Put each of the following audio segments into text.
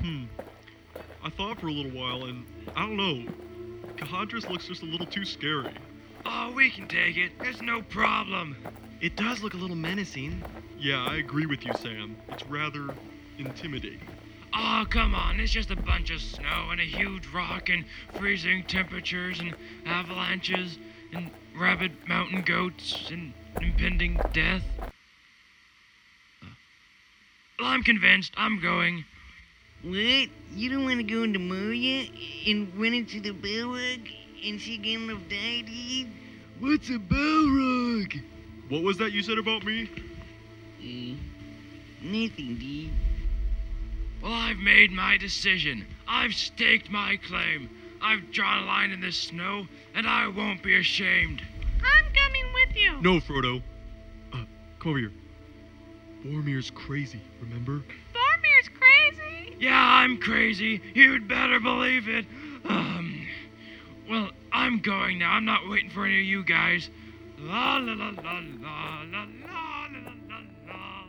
I thought for a little while, and I don't know. Kahadras looks just a little too scary. Oh, we can take it. There's no problem. It does look a little menacing. Yeah, I agree with you, Sam. It's rather intimidating. Oh, come on. It's just a bunch of snow and a huge rock and freezing temperatures and avalanches and rabid mountain goats and impending death. Well, I'm convinced. I'm going. What? You don't want to go into Moria and run into the Balrog and see Gandalf die, dude? What's a Balrog? What was that you said about me? Nothing, dude. Well, I've made my decision. I've staked my claim. I've drawn a line in this snow, and I won't be ashamed. I'm coming with you. No, Frodo. Come over here. Boromir's crazy, remember? Boromir's crazy. Yeah, I'm crazy. You'd better believe it. Well, I'm going now. I'm not waiting for any of you guys. La la la la la la la la la la.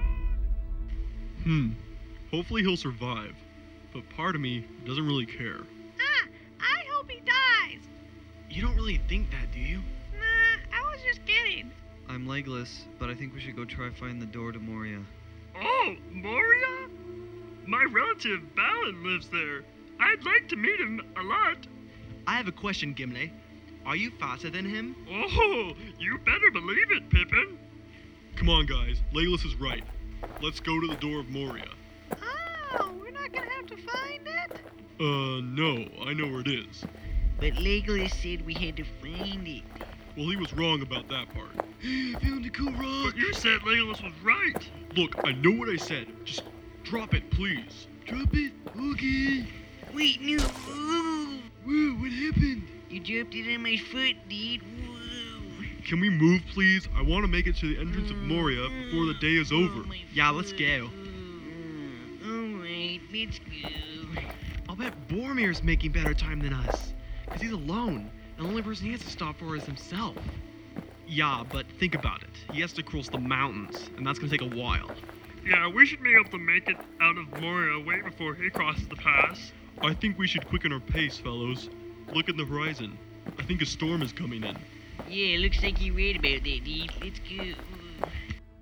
Hopefully he'll survive. But part of me doesn't really care. I hope he dies. You don't really think that, do you? Nah, I was just kidding. I'm Legolas, but I think we should go try find the door to Moria. Oh, Moria? My relative Balin lives there. I'd like to meet him a lot. I have a question, Gimli. Are you faster than him? Oh, you better believe it, Pippin. Come on, guys. Legolas is right. Let's go to the door of Moria. Oh, we're not gonna have to find it? No. I know where it is. But Legolas said we had to find it. Well, he was wrong about that part. Found a cool rock. But you said Legolas was right. Look, I know what I said. Just drop it, please. Drop it. Okay. Wait, no. Whoa. Whoa, what happened? You dropped it on my foot, dude. Whoa. Can we move, please? I want to make it to the entrance of Moria before the day is over. My Yeah, let's foot. go. Alright, let's go. I'll bet Boromir's making better time than us. Because he's alone. And the only person he has to stop for is himself. Yeah, but think about it. He has to cross the mountains, and that's going to take a while. Yeah, we should be able to make it out of Moria way before he crosses the pass. I think we should quicken our pace, fellows. Look at the horizon. I think a storm is coming in. Yeah, looks like you're right about that, dude. Let's go.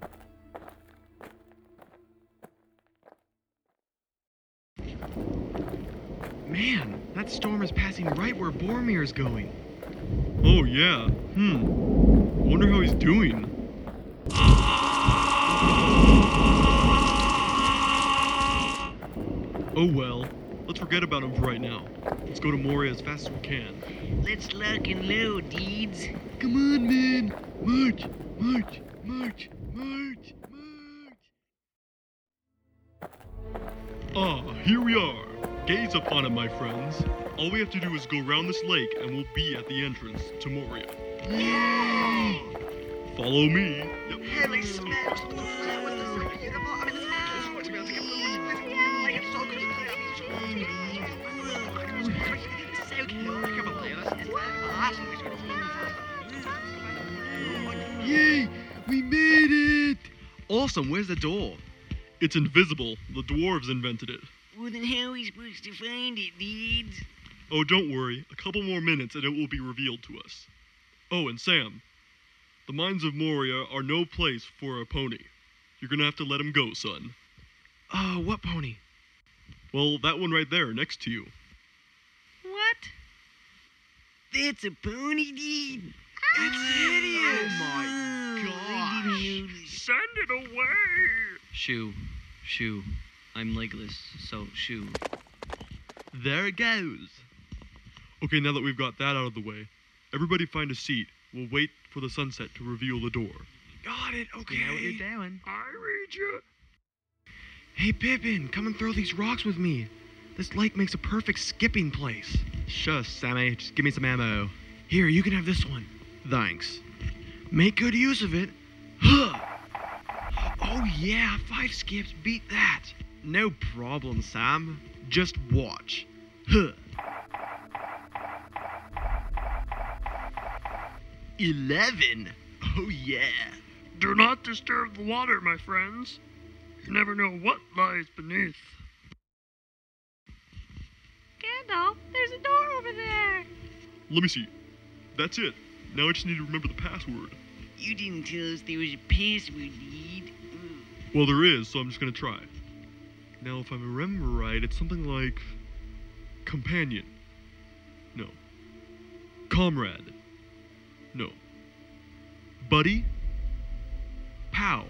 Man, that storm is passing right where Boromir is going. Oh, yeah. Wonder how he's doing. Oh well. Let's forget about him for right now. Let's go to Moria as fast as we can. Let's lock and load, dudes. Come on, man. March, march, march, march, march. Ah, here we are. Gaze upon it, my friends. All we have to do is go round this lake and we'll be at the entrance to Moria. Follow me. Yep. Heavy smells. Yay! We made it! Awesome, where's the door? It's invisible. The dwarves invented it. Well, then how are we supposed to find it, dudes? Oh, don't worry. A couple more minutes and it will be revealed to us. Oh, and Sam, the mines of Moria are no place for a pony. You're gonna have to let him go, son. What pony? Well, that one right there, next to you. What? That's a pony, dude. It's hideous! Oh my I gosh! didn't know this. Send it away. Shoo. I'm Legolas, so shoo. There it goes. Okay, now that we've got that out of the way, everybody find a seat. We'll wait for the sunset to reveal the door. Got it, okay. You know what you're doing. I read you. Hey, Pippin, come and throw these rocks with me. This lake makes a perfect skipping place. Shush, Sammy. Just give me some ammo. Here, you can have this one. Thanks. Make good use of it. Huh. Oh, yeah, 5 skips beat that. No problem, Sam. Just watch. Huh. 11. Oh, yeah. Do not disturb the water, my friends. You never know what lies beneath. Gandalf, there's a door over there. Let me see. That's it. Now I just need to remember the password. You didn't tell us there was a password, dude. Well, there is, so I'm just gonna try. Now, if I remember right, it's something like... companion. No. Comrade. No. Buddy? Pal.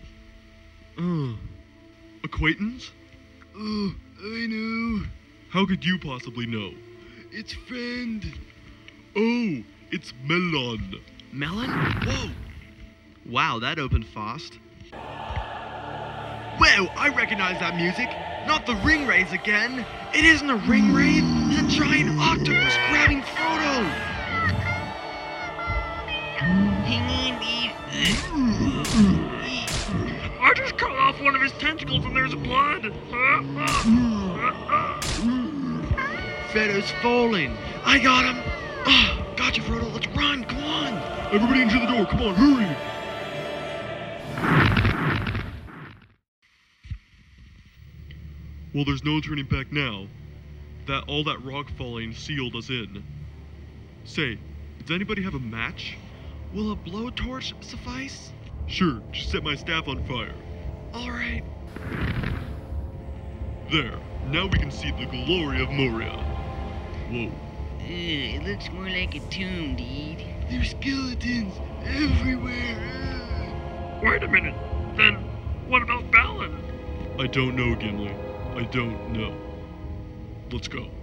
Acquaintance? Oh, I know. How could you possibly know? It's friend. Oh, it's Melon. Melon? Whoa! Wow, that opened fast. Whoa, I recognize that music. Not the ring rays again. It isn't a ring wraith. It's a giant octopus grabbing Frodo. Hang on, dude. I just cut off one of his tentacles and there's blood. Frodo's falling. I got him. Oh, gotcha, Frodo. Let's run. Come on. Everybody into the door. Come on, hurry. Well, there's no turning back now. All that rock falling sealed us in. Say, does anybody have a match? Will a blowtorch suffice? Sure, just set my staff on fire. All right. There, now we can see the glory of Moria. Whoa. It looks more like a tomb, dude. There's skeletons everywhere. Wait a minute. Then what about Balin? I don't know, Gimli. I don't know. Let's go.